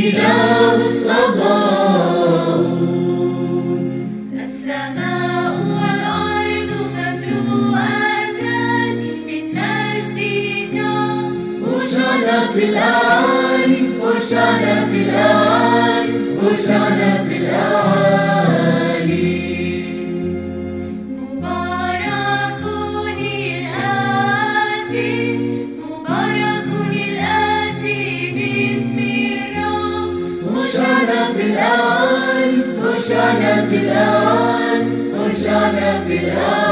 إله الصباؤون. السماء والأرض مملوءتان من مجدك. هوشعنا في الأعالي، هوشعنا في الأعالي، هوشعنا في الأعالي. مبارك الآتي، مبارك الآتي باسم الرب. هوشعنا في الأعالي، هوشعنا في الأعالي، هوشعنا في الأعالي.